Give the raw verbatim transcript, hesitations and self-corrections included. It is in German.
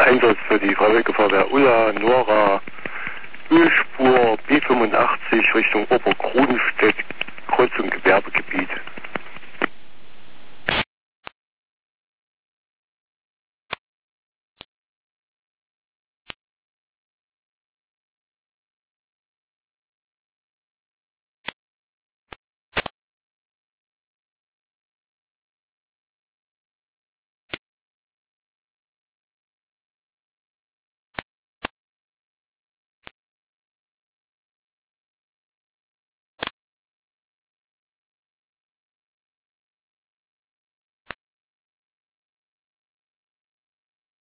Einsatz für die Freiwillige Feuerwehr Ulla, Nora, Ölspur B fünfundachtzig Richtung Oberkronenstedt, Kreuzung Gewerbegebiet.